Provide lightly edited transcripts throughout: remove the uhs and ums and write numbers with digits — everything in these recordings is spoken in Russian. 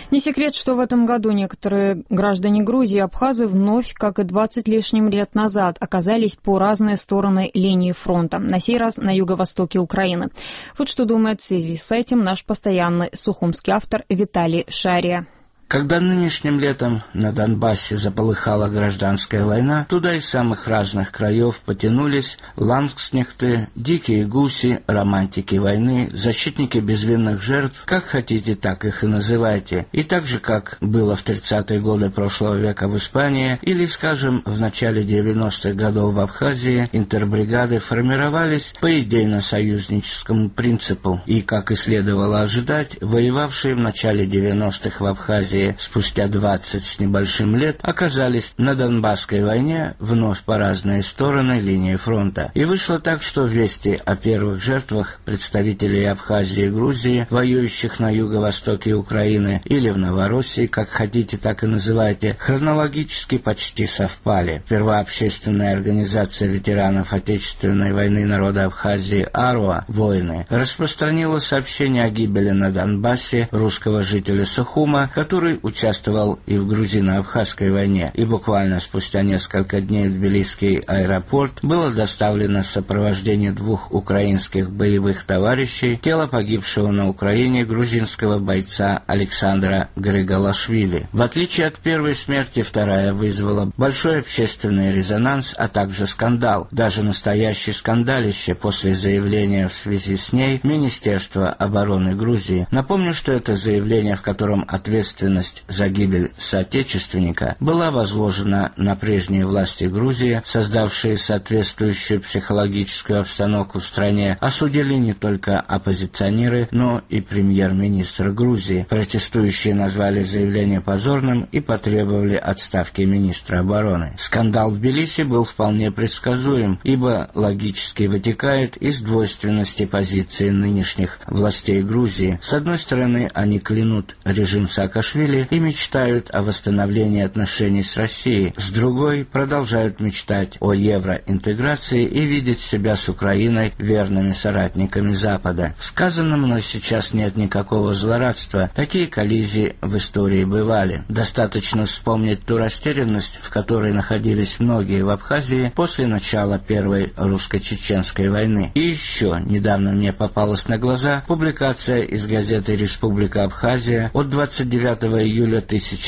Не секрет, что в этом году некоторые граждане Грузии и абхазы вновь, как и 20 лишним лет назад, оказались по разные стороны линии фронта, на сей раз на юго-востоке Украины. Вот что думает в связи с этим наш постоянный сухумский автор Виталий Шария. Когда нынешним летом на Донбассе заполыхала гражданская война, туда из самых разных краев потянулись ландскнехты, дикие гуси, романтики войны, защитники безвинных жертв, как хотите, так их и называйте. И так же, как было в 30-е годы прошлого века в Испании или, скажем, в начале 90-х годов в Абхазии, интербригады формировались по идейно-союзническому принципу. И, как и следовало ожидать, воевавшие в начале 90-х в Абхазии спустя 20 с небольшим лет оказались на Донбасской войне вновь по разные стороны линии фронта. И вышло так, что вести о первых жертвах представителей Абхазии и Грузии, воюющих на юго-востоке Украины или в Новороссии, как хотите, так и называйте, хронологически почти совпали. Сперва общественная организация ветеранов Отечественной войны народа Абхазии АРОА «Воины» распространила сообщение о гибели на Донбассе русского жителя Сухума, который участвовал и в грузино-абхазской войне, и буквально спустя несколько дней в Тбилисский аэропорт было доставлено в сопровождении 2 украинских боевых товарищей тело погибшего на Украине грузинского бойца Александра Григолашвили. В отличие от первой смерти, вторая вызвала большой общественный резонанс, а также скандал, даже настоящее скандалище после заявления в связи с ней Министерства обороны Грузии. Напомню, что это заявление, в котором ответственность за гибель соотечественника была возложена на прежние власти Грузии, создавшие соответствующую психологическую обстановку в стране, осудили не только оппозиционеры, но и премьер-министр Грузии. Протестующие назвали заявление позорным и потребовали отставки министра обороны. Скандал в Тбилиси был вполне предсказуем, ибо логически вытекает из двойственности позиции нынешних властей Грузии. С одной стороны, они клянут режим Саакашвили и мечтают о восстановлении отношений с Россией, с другой продолжают мечтать о евроинтеграции и видеть себя с Украиной верными соратниками Запада. В сказанном мной сейчас нет никакого злорадства, такие коллизии в истории бывали. Достаточно вспомнить ту растерянность, в которой находились многие в Абхазии после начала Первой русско-чеченской войны. И еще недавно мне попалась на глаза публикация из газеты «Республика Абхазия» от 29 июля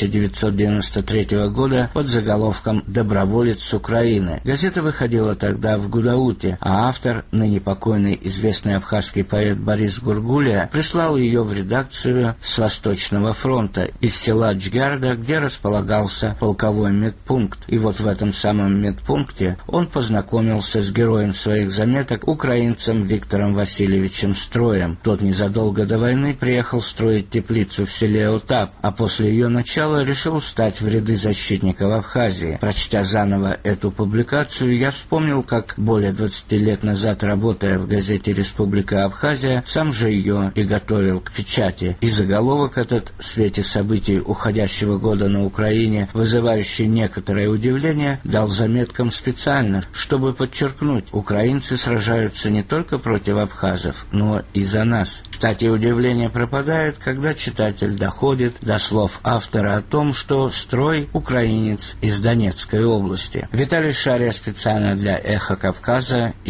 1993 года под заголовком «Доброволец с Украины». Газета выходила тогда в Гудауте, а автор, ныне покойный известный абхазский поэт Борис Гургулия, прислал ее в редакцию с Восточного фронта из села Джгарда, где располагался полковой медпункт. И вот в этом самом медпункте он познакомился с героем своих заметок, украинцем Виктором Васильевичем Строем. Тот незадолго до войны приехал строить теплицу в селе Отап, а после ее начала решил встать в ряды защитников Абхазии. Прочтя заново эту публикацию, я вспомнил, как более 20 лет назад, работая в газете «Республика Абхазия», сам же ее и готовил к печати. И заголовок этот в свете событий уходящего года на Украине, вызывающий некоторое удивление, дал заметкам специально, чтобы подчеркнуть, украинцы сражаются не только против абхазов, но и за нас. Кстати, удивление пропадает, когда читатель доходит до слов автора о том, что Строй – украинец из Донецкой области. Виталий Шария специально для «Эхо Кавказа».